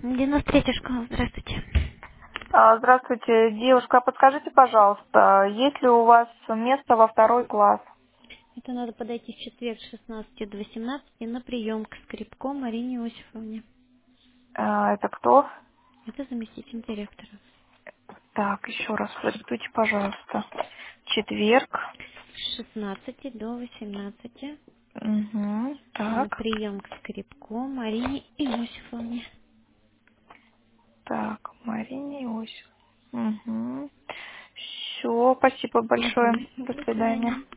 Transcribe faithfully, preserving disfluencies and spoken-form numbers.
девяносто третья школа, здравствуйте. А, Здравствуйте, девушка, а подскажите, пожалуйста, есть ли у вас место во второй класс? Это надо подойти в четверг с шестнадцати до восемнадцати на прием к Скрипко Марине Иосифовне. А, Это кто? Это заместитель директора. Так, еще раз продиктуйте, пожалуйста. Четверг. С шестнадцати до восемнадцати Угу, на так, прием к Скрипко Марине Иосифовне. так, Марине Иосиф. Угу. Все, спасибо большое. Угу. До До свидания. свидания.